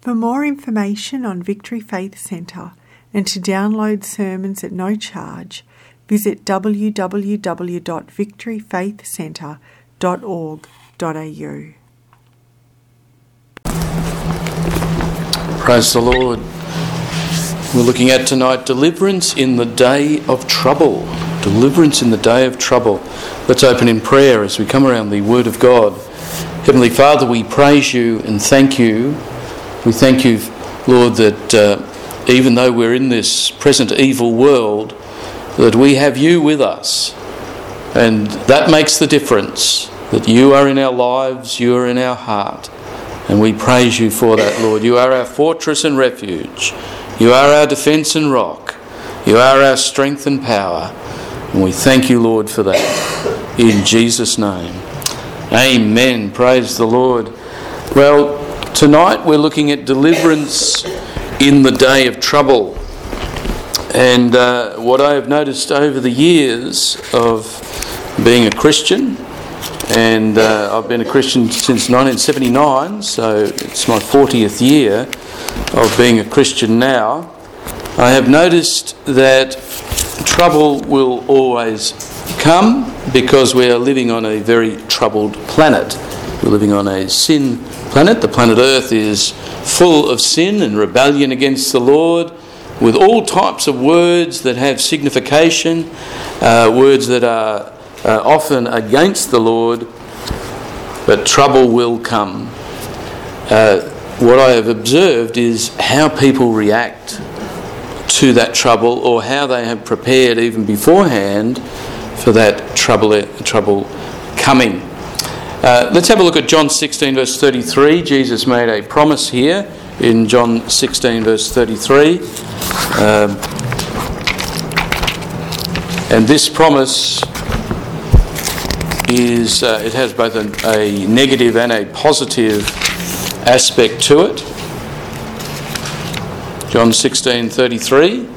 For more information on Victory Faith Centre and to download sermons at no charge, visit www.victoryfaithcentre.org.au. Praise the Lord. We're looking at tonight deliverance in the day of trouble. Deliverance in the day of trouble. Let's open in prayer as we come around the Word of God. Heavenly Father, we praise you and thank you. We thank you, Lord, that even though we're in this present evil world, that we have you with us. And that makes the difference, that you are in our lives, you are in our heart. And we praise you for that, Lord. You are our fortress and refuge. You are our defence and rock. You are our strength and power. And we thank you, Lord, for that. In Jesus' name. Amen. Praise the Lord. Well, tonight we're looking at deliverance in the day of trouble. And what I have noticed over the years of being a Christian, and I've been a Christian since 1979, so it's my 40th year of being a Christian now, I have noticed that trouble will always come because we are living on a very troubled planet. We're living on a sin planet. The planet Earth is full of sin and rebellion against the Lord, with all types of words that have signification, words that are often against the Lord, but trouble will come. What I have observed is how people react to that trouble, or how they have prepared even beforehand for that trouble coming. Let's have a look at John 16 verse 33. Jesus made a promise here in John 16 verse 33. And this promise is, it has both a negative and a positive aspect to it. John 16:33.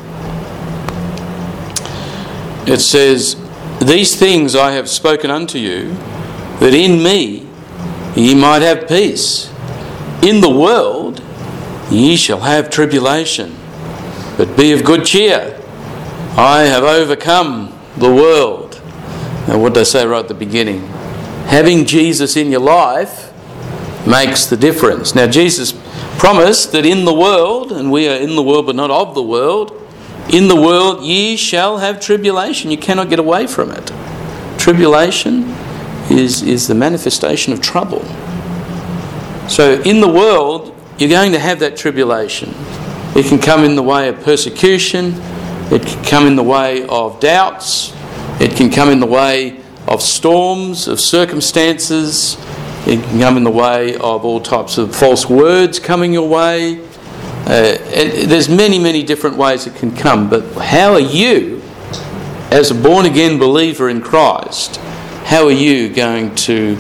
It says, "These things I have spoken unto you, that in me ye might have peace. In the world ye shall have tribulation, but be of good cheer. I have overcome the world." Now, what did I say right at the beginning? Having Jesus in your life makes the difference. Now, Jesus promised that in the world, and we are in the world but not of the world, in the world ye shall have tribulation. You cannot get away from it. Tribulation is the manifestation of trouble. So in the world, you're going to have that tribulation. It can come in the way of persecution. It can come in the way of doubts. It can come in the way of storms, of circumstances. It can come in the way of all types of false words coming your way. And there's many, many different ways it can come. But how are you, as a born-again believer in Christ, how are you going to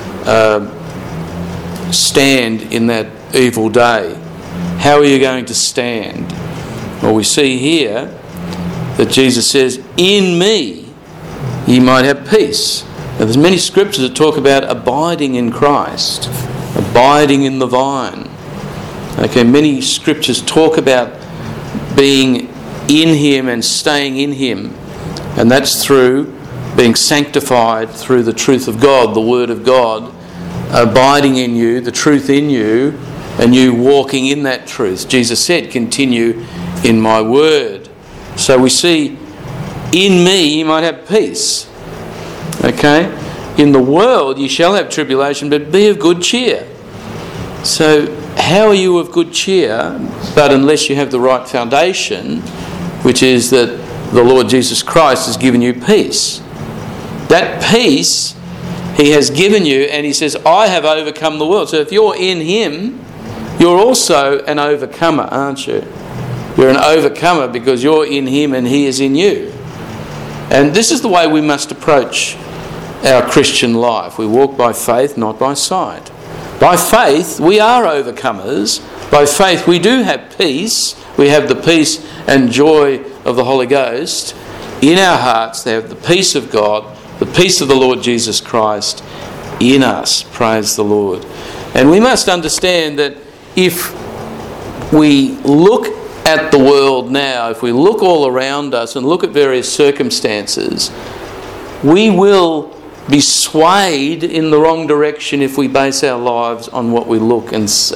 stand in that evil day? How are you going to stand? Well, we see here that Jesus says, "In me ye might have peace." Now, there's many scriptures that talk about abiding in Christ, abiding in the vine. Okay, many scriptures talk about being in Him and staying in Him, and that's through being sanctified through the truth of God, the Word of God, abiding in you, the truth in you, and you walking in that truth. Jesus said, "Continue in my word." So we see, in me you might have peace. Okay? In the world you shall have tribulation, but be of good cheer. So how are you of good cheer, but unless you have the right foundation, which is that the Lord Jesus Christ has given you peace. That peace He has given you, and He says, "I have overcome the world." So if you're in Him, you're also an overcomer, aren't you? You're an overcomer because you're in Him and He is in you. And this is the way we must approach our Christian life. We walk by faith, not by sight. By faith, we are overcomers. By faith, we do have peace. We have the peace and joy of the Holy Ghost in our hearts. They have the peace of God, the peace of the Lord Jesus Christ in us. Praise the Lord. And we must understand that if we look at the world now, if we look all around us and look at various circumstances, we will be swayed in the wrong direction if we base our lives on what we look and see.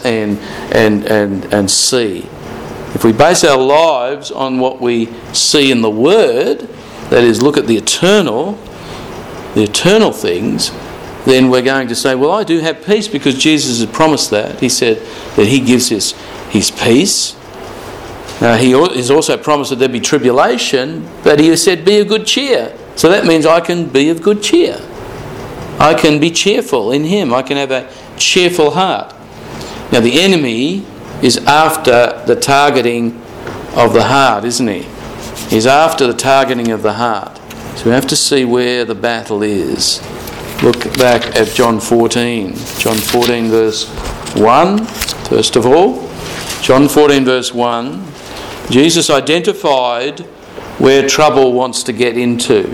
If we base our lives on what we see in the Word, that is, look at the eternal things, then we're going to say, well, I do have peace because Jesus has promised that. He said that He gives us His peace. He has also promised that there'd be tribulation, but He has said, be of good cheer. So that means I can be of good cheer. I can be cheerful in Him. I can have a cheerful heart. Now the enemy is after the targeting of the heart, isn't he? He's after the targeting of the heart. So we have to see where the battle is. Look back at John 14. John 14 verse 1, first of all. John 14 verse 1. Jesus identified where trouble wants to get into.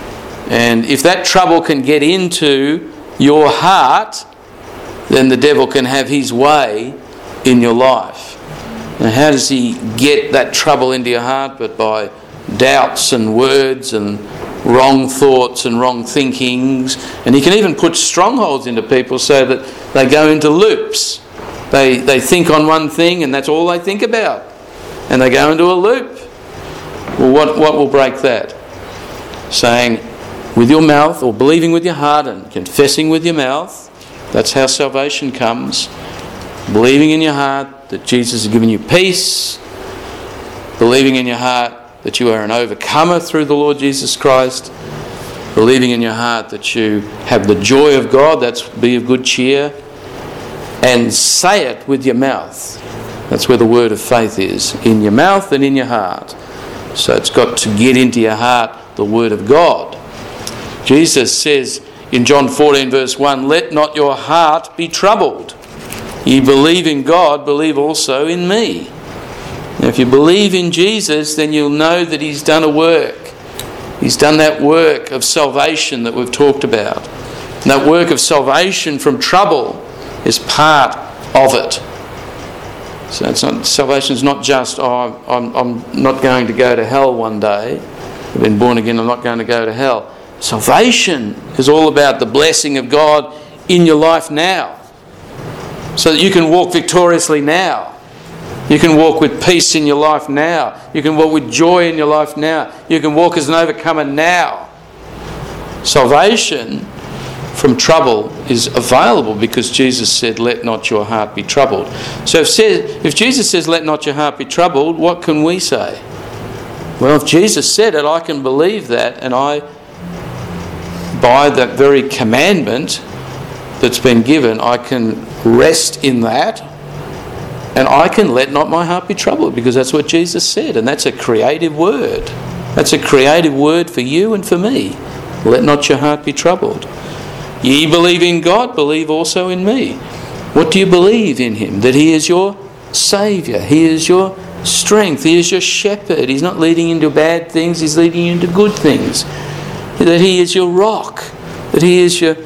And if that trouble can get into your heart, then the devil can have his way in your life. Now, how does he get that trouble into your heart? But by doubts and words and wrong thoughts and wrong thinkings. And he can even put strongholds into people so that they go into loops. They think on one thing and that's all they think about. And they go into a loop. Well, what will break that? Saying with your mouth, or believing with your heart and confessing with your mouth. That's how salvation comes. Believing in your heart that Jesus has given you peace. Believing in your heart that you are an overcomer through the Lord Jesus Christ. Believing in your heart that you have the joy of God. That's be of good cheer. And say it with your mouth. That's where the word of faith is. In your mouth and in your heart. So it's got to get into your heart the word of God. Jesus says in John 14 verse 1, let not your heart be troubled. Ye believe in God, believe also in me. Now, if you believe in Jesus, then you'll know that He's done a work. He's done that work of salvation that we've talked about. And that work of salvation from trouble is part of it. So salvation is not just, I'm not going to go to hell one day. I've been born again, I'm not going to go to hell. Salvation is all about the blessing of God in your life now. So that you can walk victoriously now. You can walk with peace in your life now. You can walk with joy in your life now. You can walk as an overcomer now. Salvation from trouble is available because Jesus said, let not your heart be troubled. So if Jesus says, let not your heart be troubled, what can we say? Well, if Jesus said it, I can believe that, and I, by that very commandment that's been given, I can rest in that, and I can let not my heart be troubled, because that's what Jesus said, and that's a creative word. That's a creative word for you and for me. Let not your heart be troubled. Ye believe in God, believe also in me. What do you believe in Him? That He is your Saviour. He is your strength. He is your shepherd. He's not leading you into bad things. He's leading you into good things. That He is your rock. That He is your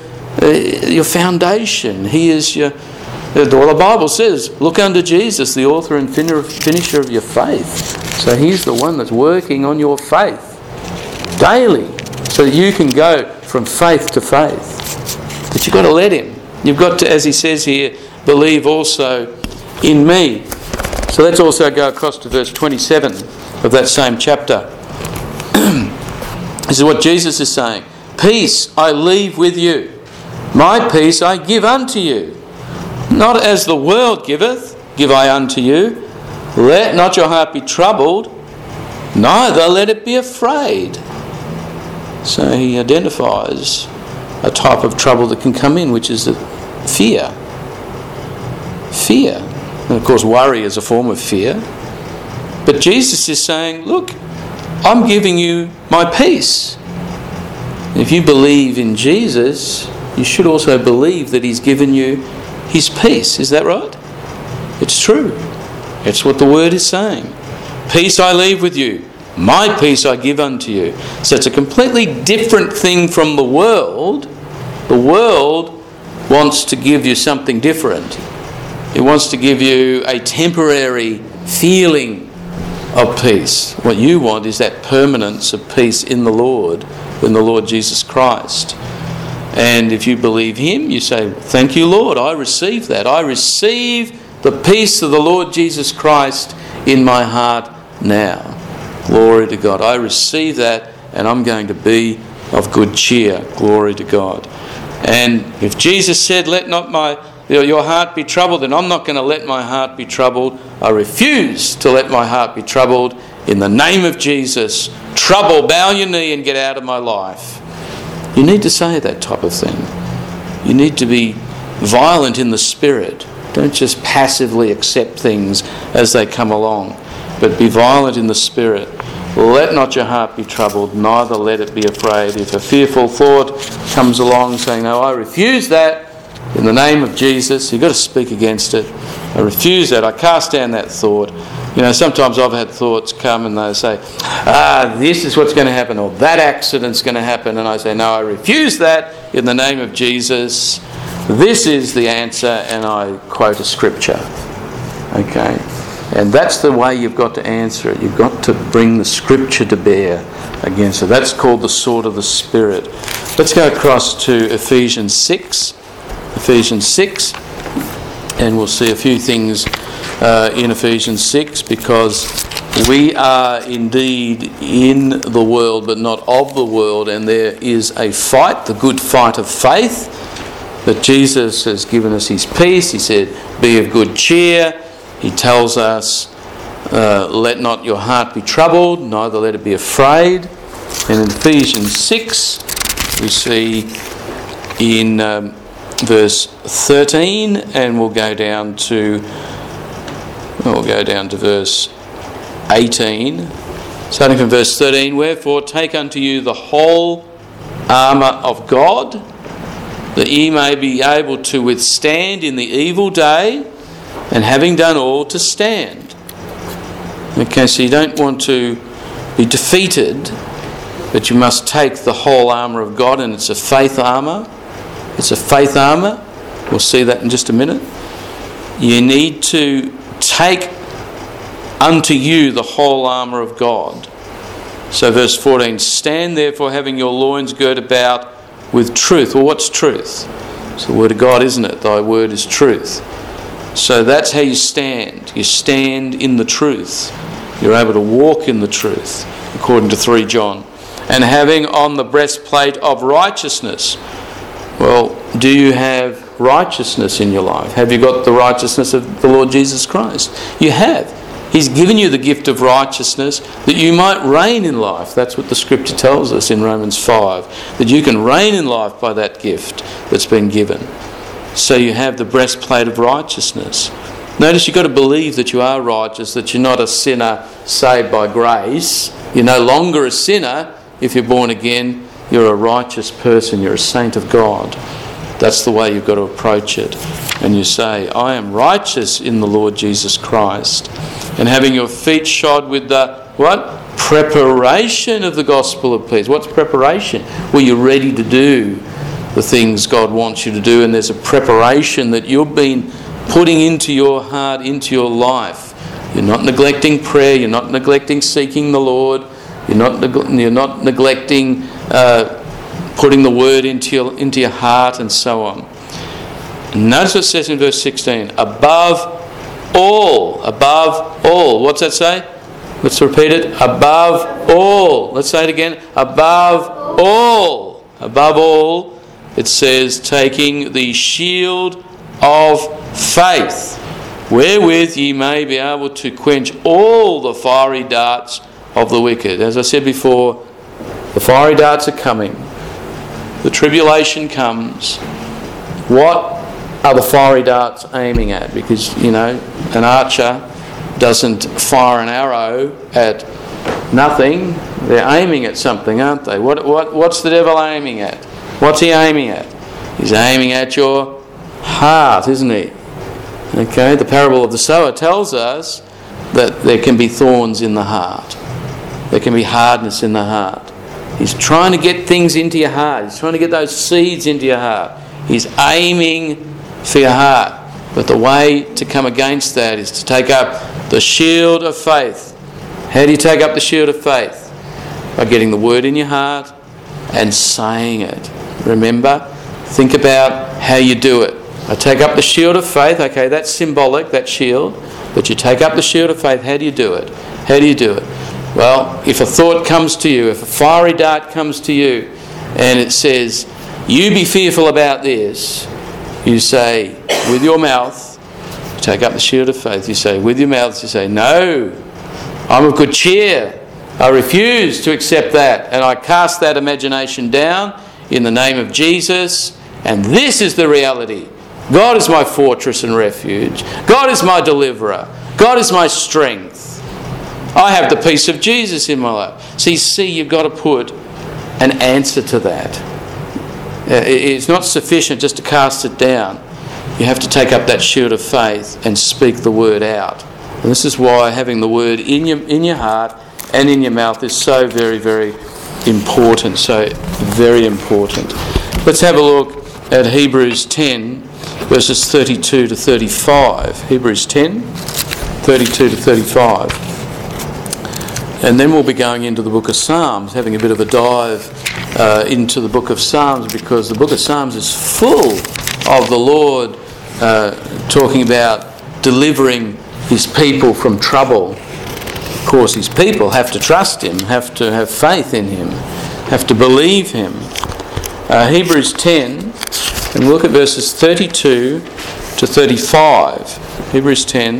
foundation. He is your... Well, the Bible says, look unto Jesus, the author and finisher of your faith. So He's the one that's working on your faith daily, so that you can go from faith to faith. But you've got to let Him. You've got to, as He says here, believe also in me. So let's also go across to verse 27 of that same chapter. This is what Jesus is saying. Peace I leave with you. My peace I give unto you. Not as the world giveth, give I unto you. Let not your heart be troubled, neither let it be afraid. So He identifies a type of trouble that can come in, which is fear. Fear. And of course, worry is a form of fear. But Jesus is saying, look, I'm giving you my peace. If you believe in Jesus, you should also believe that He's given you His peace. Is that right? It's true. It's what the Word is saying. Peace I leave with you. My peace I give unto you. So it's a completely different thing from the world. The world wants to give you something different. He wants to give you a temporary feeling of peace. What you want is that permanence of peace in the Lord Jesus Christ. And if you believe Him, you say, thank you, Lord, I receive that. I receive the peace of the Lord Jesus Christ in my heart now. Glory to God. I receive that, and I'm going to be of good cheer. Glory to God. And if Jesus said, let not your heart be troubled, then I'm not going to let my heart be troubled. I refuse to let my heart be troubled. In the name of Jesus, trouble, bow your knee and get out of my life. You need to say that type of thing. You need to be violent in the spirit. Don't just passively accept things as they come along, but be violent in the spirit. Let not your heart be troubled, neither let it be afraid. If a fearful thought comes along saying, no, I refuse that, in the name of Jesus, you've got to speak against it. I refuse that. I cast down that thought. You know, sometimes I've had thoughts come and they say, this is what's going to happen, or that accident's going to happen. And I say, no, I refuse that in the name of Jesus. This is the answer, and I quote a scripture. Okay? And that's the way you've got to answer it. You've got to bring the scripture to bear against it. That's called the sword of the Spirit. Let's go across to Ephesians 6. Ephesians 6. And we'll see a few things in Ephesians 6, because we are indeed in the world but not of the world, and there is a fight, the good fight of faith, that Jesus has given us His peace. He said, be of good cheer. He tells us, let not your heart be troubled, neither let it be afraid. And in Ephesians 6 we see in verse 13, and we'll go down to verse 18. Starting from verse 13, wherefore take unto you the whole armour of God, that ye may be able to withstand in the evil day, and having done all, to stand. Okay, so you don't want to be defeated, but you must take the whole armour of God, and it's a faith armour. It's a faith armour. We'll see that in just a minute. You need to take unto you the whole armour of God. So verse 14, stand therefore having your loins girt about with truth. Well, what's truth? It's the word of God, isn't it? Thy word is truth. So that's how you stand. You stand in the truth. You're able to walk in the truth, according to 3 John. And having on the breastplate of righteousness. Well, do you have righteousness in your life? Have you got the righteousness of the Lord Jesus Christ? You have. He's given you the gift of righteousness that you might reign in life. That's what the scripture tells us in Romans 5, that you can reign in life by that gift that's been given. So you have the breastplate of righteousness. Notice you've got to believe that you are righteous, that you're not a sinner saved by grace. You're no longer a sinner if you're born again. You're a righteous person. You're a saint of God. That's the way you've got to approach it. And you say, I am righteous in the Lord Jesus Christ. And having your feet shod with the, what? Preparation of the gospel of peace. What's preparation? Well, you're ready to do the things God wants you to do, and there's a preparation that you've been putting into your heart, into your life. You're not neglecting prayer. You're not neglecting seeking the Lord. You're not neglecting putting the word into your heart, and so on. And notice what it says in verse 16. Above all. What's that say? Let's repeat it. Above all. Let's say it again. Above all. Above all, it says, taking the shield of faith, wherewith ye may be able to quench all the fiery darts of the wicked. As I said before, the fiery darts are coming. The tribulation comes. What are the fiery darts aiming at? Because, you know, an archer doesn't fire an arrow at nothing. They're aiming at something, aren't they? What's the devil aiming at? What's he aiming at? He's aiming at your heart, isn't he? Okay, the parable of the sower tells us that there can be thorns in the heart. There can be hardness in the heart. He's trying to get things into your heart. He's trying to get those seeds into your heart. He's aiming for your heart. But the way to come against that is to take up the shield of faith. How do you take up the shield of faith? By getting the word in your heart and saying it. Remember, think about how you do it. I take up the shield of faith. Okay, that's symbolic, that shield. But you take up the shield of faith. How do you do it? How do you do it? Well, if a thought comes to you, if a fiery dart comes to you, and it says, you be fearful about this, you say, with your mouth, you take up the shield of faith, you say, with your mouth, you say, no, I'm of good cheer. I refuse to accept that, and I cast that imagination down in the name of Jesus, and this is the reality. God is my fortress and refuge. God is my deliverer. God is my strength. I have the peace of Jesus in my life. See, you've got to put an answer to that. It's not sufficient just to cast it down. You have to take up that shield of faith and speak the word out. And this is why having the word in your heart and in your mouth is so very, very important. So very important. Let's have a look at Hebrews 10, verses 32 to 35. Hebrews 10, 32 to 35. And then we'll be going into the book of Psalms, having a bit of a dive into the book of Psalms, because the book of Psalms is full of the Lord talking about delivering his people from trouble. Of course, his people have to trust him, have to have faith in him, have to believe him. Hebrews 10, and we'll look at verses 32 to 35. Hebrews 10,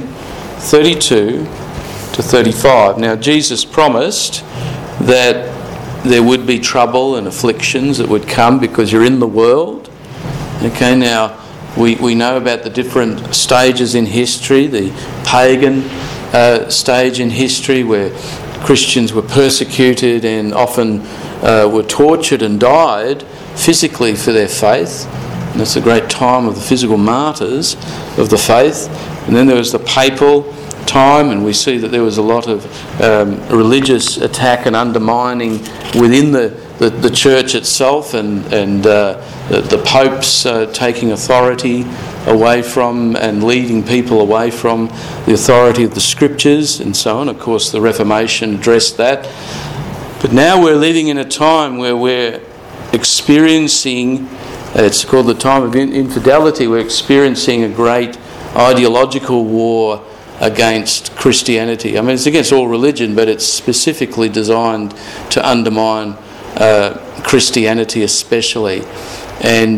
32 to 35. Now, Jesus promised that there would be trouble and afflictions that would come because you're in the world. Okay, now we know about the different stages in history, the pagan stage in history where Christians were persecuted and often were tortured and died physically for their faith. And that's a great time of the physical martyrs of the faith. And then there was the papal time, and we see that there was a lot of religious attack and undermining within the church itself, and the popes taking authority away from and leading people away from the authority of the scriptures and so on. Of course, the Reformation addressed that. But now we're living in a time where we're experiencing, it's called the time of infidelity, we're experiencing a great ideological war against Christianity. I mean, it's against all religion, but it's specifically designed to undermine Christianity especially. And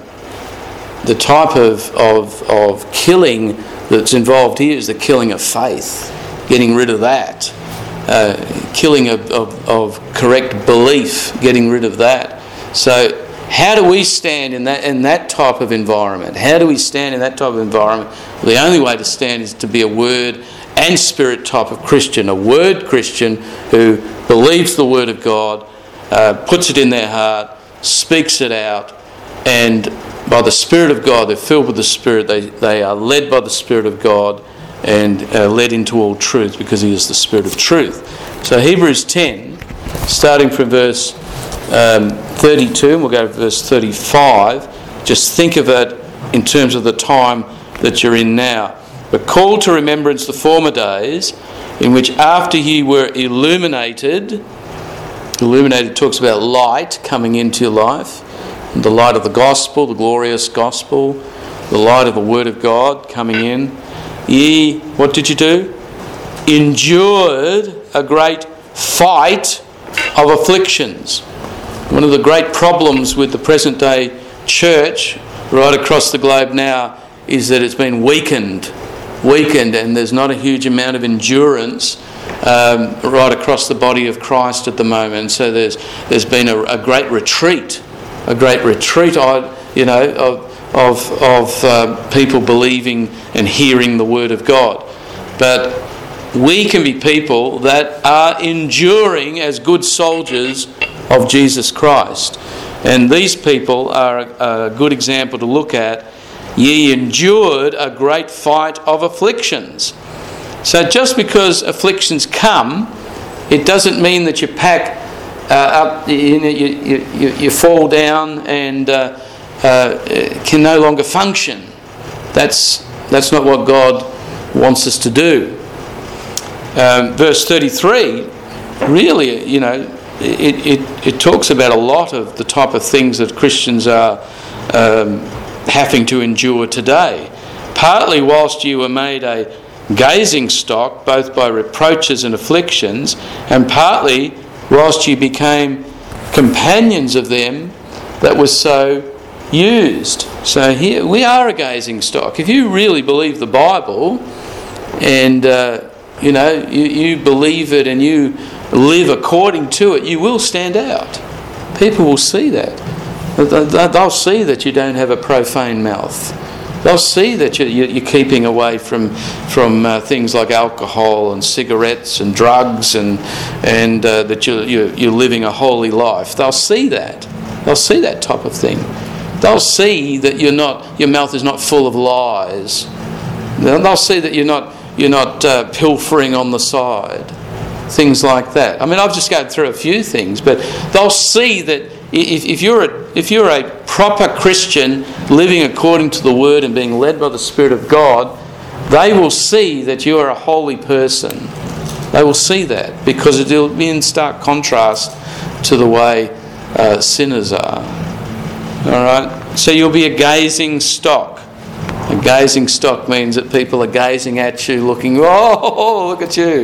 the type of killing that's involved here is the killing of faith, getting rid of that. Killing of correct belief, getting rid of that. So how do we stand in that type of environment? How do we stand in that type of environment? Well, the only way to stand is to be a word and spirit type of Christian, a word Christian who believes the word of God, puts it in their heart, speaks it out, and by the Spirit of God, they're filled with the Spirit, they are led by the Spirit of God and led into all truth because he is the Spirit of truth. So Hebrews 10, starting from verse 32, and we'll go to verse 35. Just think of it in terms of the time that you're in now. But call to remembrance the former days, in which after ye were illuminated talks about light coming into your life, the light of the gospel, the glorious gospel, the light of the word of God coming in. Ye, what did you do? Endured a great fight of afflictions. One of the great problems with the present day church right across the globe now is that it's been weakened, and there's not a huge amount of endurance right across the body of Christ at the moment. So there's been a great retreat, of people believing and hearing the word of God. But we can be people that are enduring as good soldiers of Jesus Christ. And these people are a good example to look at. Ye endured a great fight of afflictions. So just because afflictions come, it doesn't mean that you pack up, you fall down and can no longer function. That's That's not what God wants us to do. Verse 33, really, it talks about a lot of the type of things that Christians are having to endure today. Partly whilst you were made a gazing stock, both by reproaches and afflictions, and partly whilst you became companions of them that were so used. So here we are a gazing stock. If you really believe the Bible and you believe it and you live according to it, you will stand out. People will see that. They'll see that you don't have a profane mouth. They'll see that you're keeping away from things like alcohol and cigarettes and drugs and that you're living a holy life. They'll see that. They'll see that type of thing. They'll see that your mouth is not full of lies. They'll see that you're not pilfering on the side. Things like that. I mean, I've just gone through a few things, but they'll see that if you're a proper Christian living according to the Word and being led by the Spirit of God, they will see that you are a holy person. They will see that because it will be in stark contrast to the way sinners are. All right? So you'll be a gazing stock. A gazing stock means that people are gazing at you, looking, oh, look at you.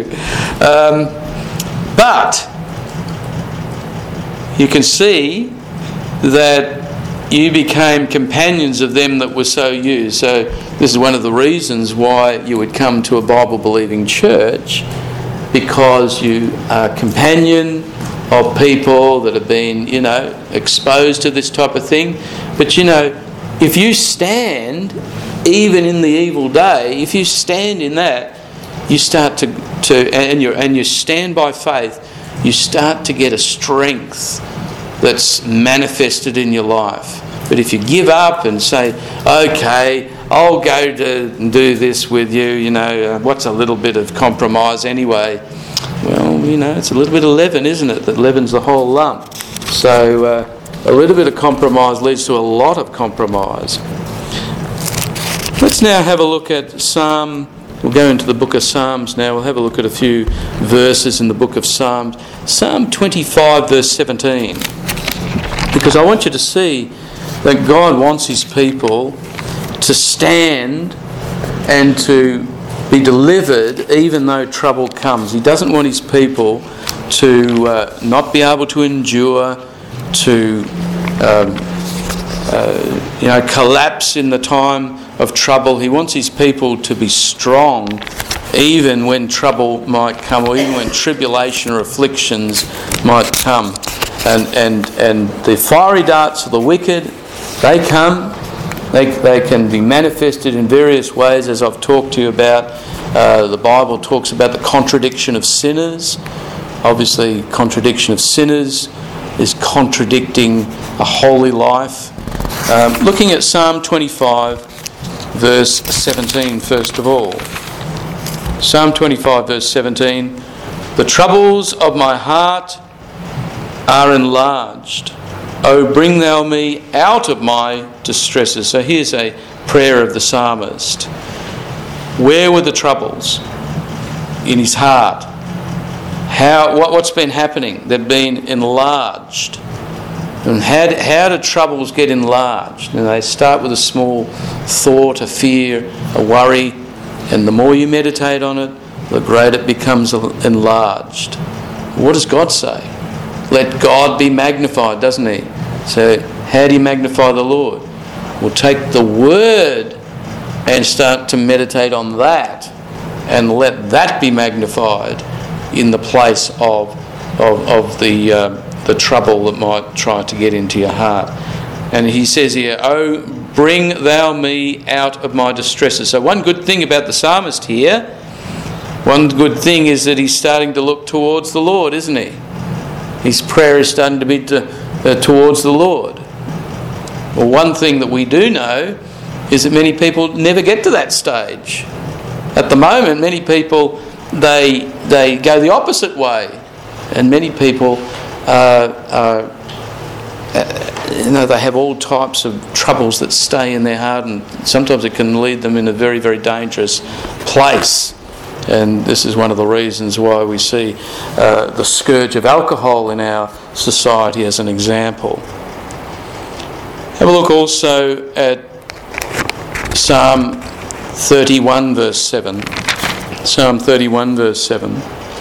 But you can see that you became companions of them that were so used. So this is one of the reasons why you would come to a Bible-believing church, because you are a companion of people that have been, exposed to this type of thing. But, if you stand, even in the evil day, if you stand in that, you start and you stand by faith, you start to get a strength that's manifested in your life. But if you give up and say, okay, I'll go to do this with you, what's a little bit of compromise anyway? Well, it's a little bit of leaven, isn't it, that leavens the whole lump. So a little bit of compromise leads to a lot of compromise. Let's now have a look at Psalm. We'll go into the book of Psalms now. We'll have a look at a few verses in the book of Psalms. Psalm 25 verse 17. Because I want you to see that God wants His people to stand and to be delivered even though trouble comes. He doesn't want His people to not be able to endure, to collapse in the time of trouble. He wants His people to be strong even when trouble might come, or even when tribulation or afflictions might come. And the fiery darts of the wicked, they come. They can be manifested in various ways, as I've talked to you about. The Bible talks about the contradiction of sinners. Obviously, contradiction of sinners is contradicting a holy life. Looking at Psalm 25, verse 17, first of all. Psalm 25, verse 17. The troubles of my heart are enlarged. O bring thou me out of my distresses. So here's a prayer of the psalmist. Where were the troubles? In his heart. What's been happening? They've been enlarged. And how do troubles get enlarged? And they start with a small thought, a fear, a worry, and the more you meditate on it, the greater it becomes enlarged. What does God say? Let God be magnified, doesn't He? So how do you magnify the Lord? Well, take the Word and start to meditate on that, and let that be magnified in the place of the trouble that might try to get into your heart. And he says here, "Oh, bring thou me out of my distresses." So one good thing about the psalmist here, one good thing is that he's starting to look towards the Lord, isn't he? His prayer is starting to be towards the Lord. Well, one thing that we do know is that many people never get to that stage. At the moment, many people, they go the opposite way. And many people they have all types of troubles that stay in their heart, and sometimes it can lead them in a very, very dangerous place. And this is one of the reasons why we see the scourge of alcohol in our society as an example. Have a look also at Psalm 31 verse 7. Psalm 31 verse 7.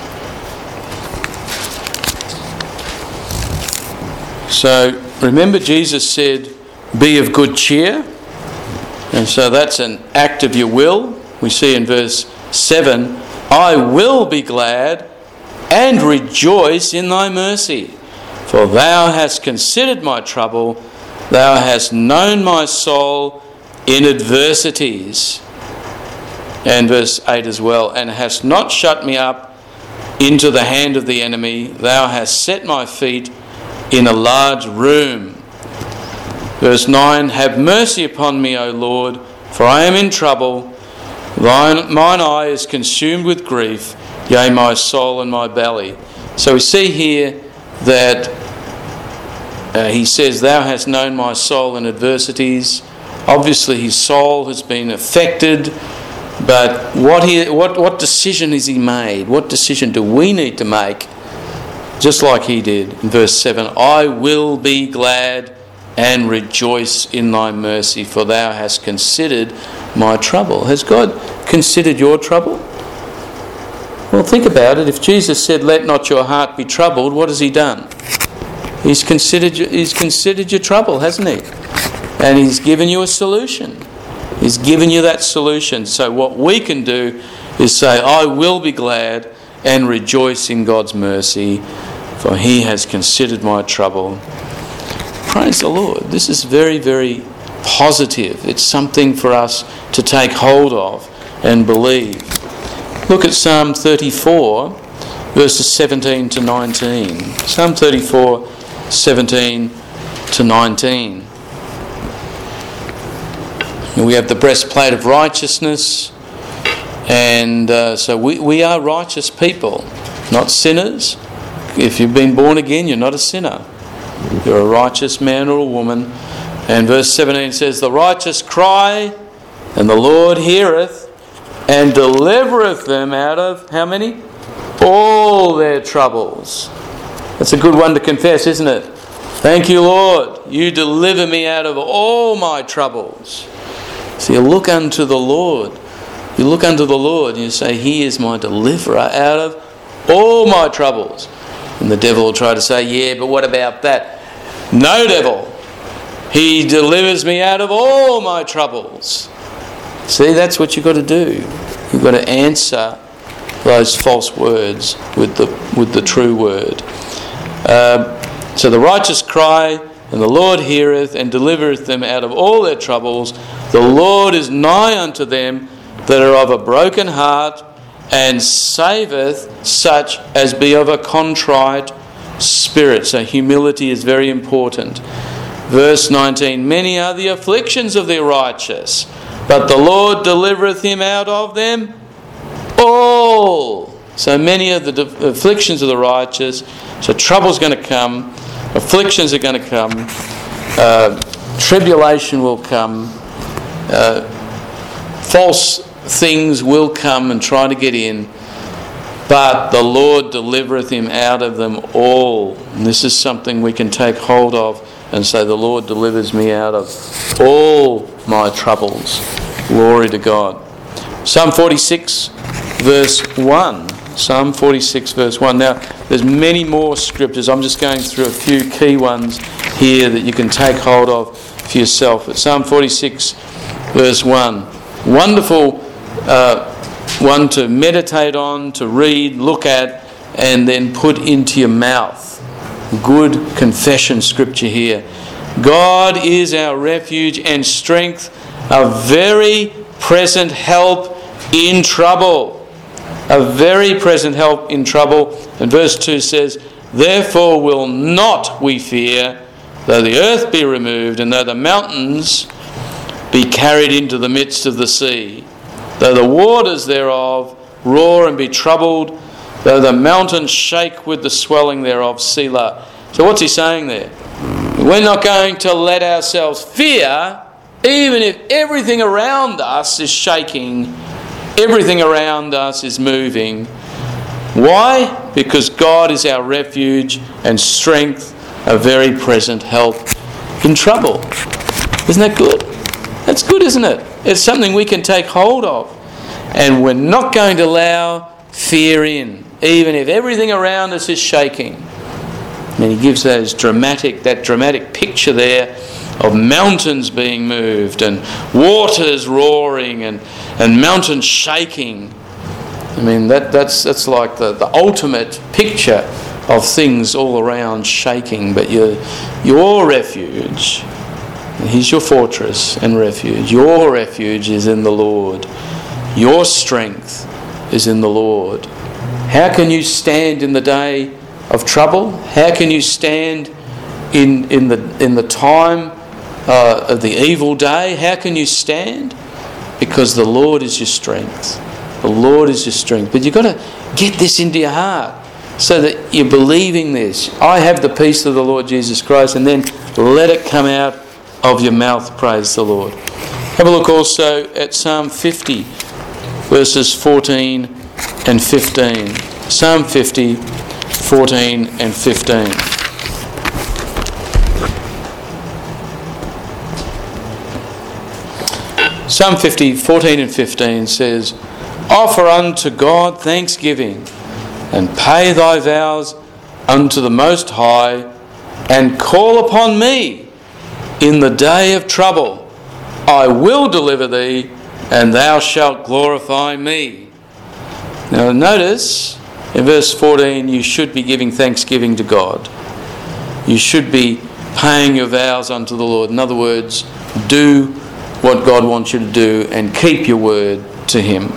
So remember, Jesus said, "Be of good cheer." And so that's an act of your will. We see in verse 7, "I will be glad and rejoice in thy mercy. For thou hast considered my trouble. Thou hast known my soul in adversities." And verse 8 as well, "And hast not shut me up into the hand of the enemy. Thou hast set my feet in a large room." Verse 9, "Have mercy upon me, O Lord, for I am in trouble. Mine eye is consumed with grief, yea, my soul and my belly." So we see here that he says, "Thou hast known my soul in adversities." Obviously his soul has been affected, but what decision has he made? What decision do we need to make? Just like he did in verse 7, "I will be glad and rejoice in thy mercy, for thou hast considered my trouble." Has God considered your trouble? Well, think about it. If Jesus said, "Let not your heart be troubled," what has he done? He's considered your trouble, hasn't he? And he's given you a solution. He's given you that solution. So what we can do is say, "I will be glad and rejoice in God's mercy, for he has considered my trouble." Praise the Lord. This is very, very positive. It's something for us to take hold of and believe. Look at Psalm 34, verses 17 to 19. Psalm 34, 17 to 19. And we have the breastplate of righteousness. And so we are righteous people, not sinners. If you've been born again, you're not a sinner. You're a righteous man or a woman. And verse 17 says, "The righteous cry, and the Lord heareth, and delivereth them out of," how many? "All their troubles." That's a good one to confess, isn't it? Thank you, Lord. You deliver me out of all my troubles. So you look unto the Lord. You look unto the Lord and you say, "He is my deliverer out of all my troubles." And the devil will try to say, "Yeah, but what about that?" No, devil. He delivers me out of all my troubles. See, that's what you've got to do. You've got to answer those false words with the true word. So the righteous cry, and the Lord heareth, and delivereth them out of all their troubles. The Lord is nigh unto them that are of a broken heart, and saveth such as be of a contrite spirit. So humility is very important. Verse 19, "Many are the afflictions of the righteous, but the Lord delivereth him out of them all." So many are the afflictions of the righteous. So trouble's going to come, afflictions are going to come, tribulation will come, false things will come and try to get in, but the Lord delivereth him out of them all. And this is something we can take hold of and say, "The Lord delivers me out of all my troubles." Glory to God. Psalm 46 verse 1. Psalm 46 verse 1. Now, there's many more scriptures. I'm just going through a few key ones here that you can take hold of for yourself. But Psalm 46 verse 1. Wonderful one to meditate on, to read, look at, and then put into your mouth. Good confession scripture here. "God is our refuge and strength, a very present help in trouble." A very present help in trouble. And verse 2 says, "Therefore will not we fear, though the earth be removed, and though the mountains be carried into the midst of the sea, though the waters thereof roar and be troubled, though the mountains shake with the swelling thereof." Selah. So what's he saying there? We're not going to let ourselves fear, even if everything around us is shaking, everything around us is moving. Why? Because God is our refuge and strength, a very present help in trouble. Isn't that good? That's good, isn't it? It's something we can take hold of. And we're not going to allow fear in, even if everything around us is shaking. And he gives that dramatic picture there of mountains being moved and waters roaring and mountains shaking. I mean, that's like the ultimate picture of things all around shaking. But your refuge, he's your fortress and refuge. Your refuge is in the Lord. Your strength is in the Lord. How can you stand in the day of trouble? How can you stand in the time of the evil day? How can you stand? Because the Lord is your strength. The Lord is your strength. But you've got to get this into your heart so that you're believing this. I have the peace of the Lord Jesus Christ, and then let it come out of your mouth. Praise the Lord. Have a look also at Psalm 50, verses 14 and 15. Psalm 50, 14 and 15. Psalm 50, 14 and 15 says, "Offer unto God thanksgiving, and pay thy vows unto the Most High, and call upon me in the day of trouble. I will deliver thee, and thou shalt glorify me." Now notice, in verse 14, you should be giving thanksgiving to God. You should be paying your vows unto the Lord. In other words, do what God wants you to do and keep your word to Him.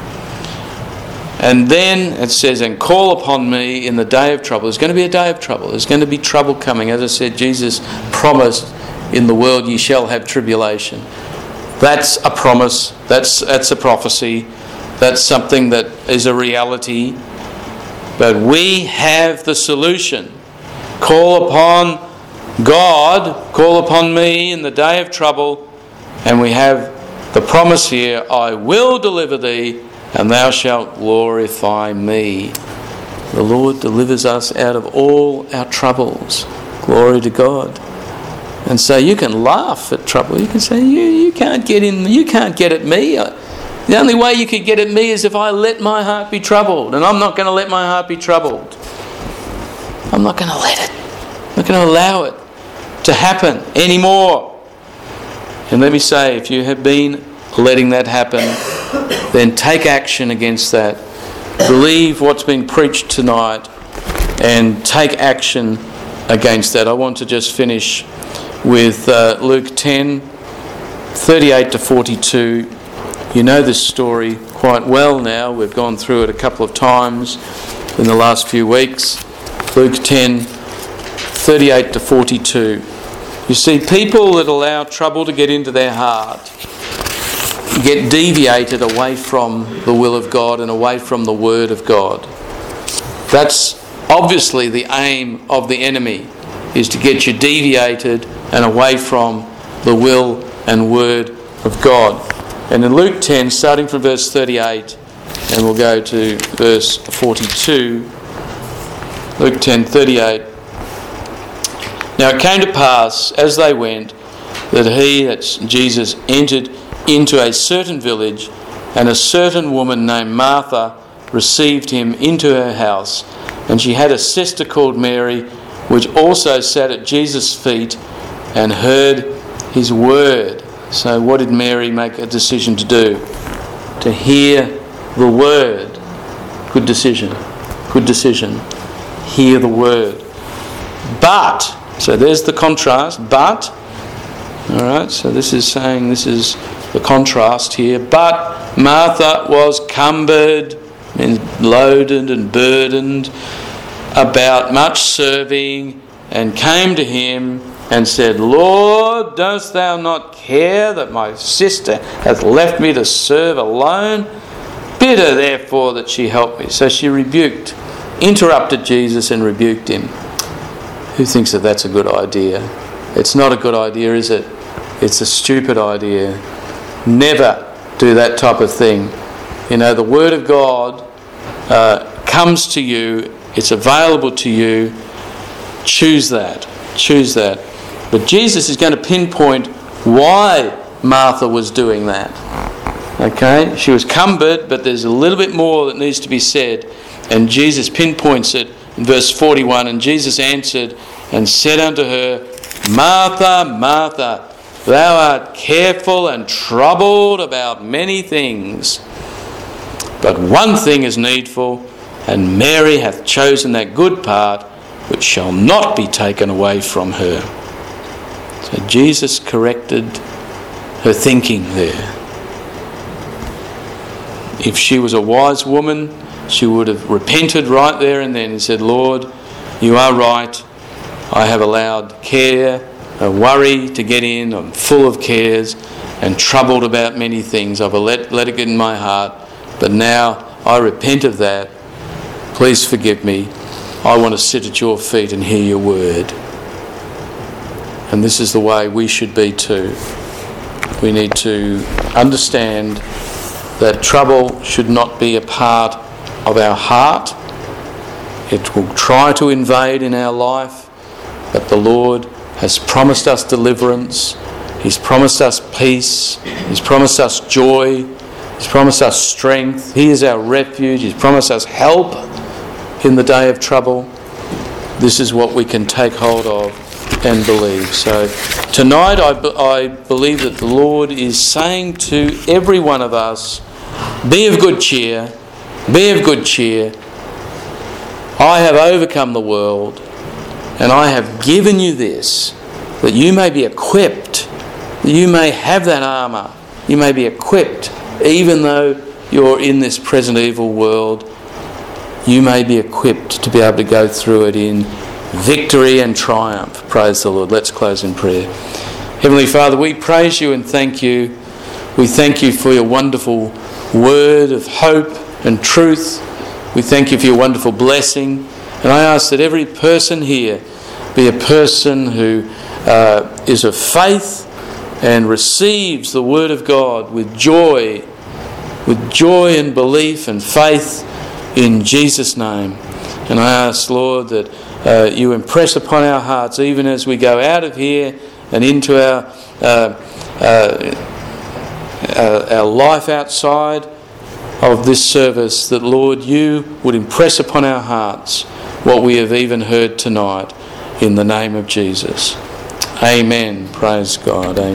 And then it says, "And call upon me in the day of trouble." There's going to be a day of trouble. There's going to be trouble coming. As I said, Jesus promised, "In the world ye shall have tribulation." That's a promise. That's a prophecy. That's something that is a reality. But we have the solution. Call upon God, call upon me in the day of trouble, and we have the promise here, "I will deliver thee, and thou shalt glorify me." The Lord delivers us out of all our troubles. Glory to God. And so you can laugh at trouble. You can say, you can't get in, you can't get at me. The only way you could get at me is if I let my heart be troubled. And I'm not going to let my heart be troubled. I'm not going to let it. I'm not going to allow it to happen anymore. And let me say, if you have been letting that happen, then take action against that. Believe what's been preached tonight and take action against that. I want to just finish with Luke 10, 38 to 42. You know this story quite well now. We've gone through it a couple of times in the last few weeks. Luke 10, 38 to 42. You see, people that allow trouble to get into their heart get deviated away from the will of God and away from the Word of God. That's obviously the aim of the enemy, is to get you deviated and away from the will and Word of God. And in Luke 10, starting from verse 38, and we'll go to verse 42, Luke 10, 38. "Now it came to pass, as they went, that that's Jesus, entered into a certain village, and a certain woman named Martha received him into her house. And she had a sister called Mary, which also sat at Jesus' feet and heard his word." So what did Mary make a decision to do? To hear the word. Good decision. Good decision. Hear the word. But, so there's the contrast, but, alright, so this is saying, this is the contrast here. "But Martha was cumbered," means loaded and burdened, "about much serving, and came to him and said, Lord, dost thou not care that my sister hath left me to serve alone? Bid her therefore that she help me." So she interrupted Jesus and rebuked him. Who thinks that that's a good idea? It's not a good idea, is it? It's a stupid idea. Never do that type of thing. You know, the Word of God comes to you. It's available to you. Choose that. Choose that. But Jesus is going to pinpoint why Martha was doing that. Okay? She was cumbered, but there's a little bit more that needs to be said. And Jesus pinpoints it in verse 41. And Jesus answered and said unto her, Martha, Martha, thou art careful and troubled about many things. But one thing is needful, and Mary hath chosen that good part, which shall not be taken away from her. So Jesus corrected her thinking there. If she was a wise woman, she would have repented right there and then and said, Lord, you are right. I have allowed care, a worry to get in. I'm full of cares and troubled about many things. I've let it get in my heart. But now I repent of that. Please forgive me. I want to sit at your feet and hear your word. And this is the way we should be too. We need to understand that trouble should not be a part of our heart. It will try to invade in our life, but the Lord has promised us deliverance. He's promised us peace. He's promised us joy. He's promised us strength. He is our refuge. He's promised us help in the day of trouble. This is what we can take hold of and believe. So tonight I believe that the Lord is saying to every one of us, be of good cheer, be of good cheer. I have overcome the world, and I have given you this, that you may be equipped, that you may have that armour, you may be equipped, even though you're in this present evil world, you may be equipped to be able to go through it in victory and triumph. Praise the Lord. Let's close in prayer. Heavenly Father, we praise you and thank you. We thank you for your wonderful word of hope and truth. We thank you for your wonderful blessing. And I ask that every person here be a person who is of faith and receives the word of God with joy and belief and faith in Jesus' name. And I ask, Lord, that you impress upon our hearts, even as we go out of here and into our life outside of this service, that, Lord, you would impress upon our hearts what we have even heard tonight, in the name of Jesus. Amen. Praise God. Amen.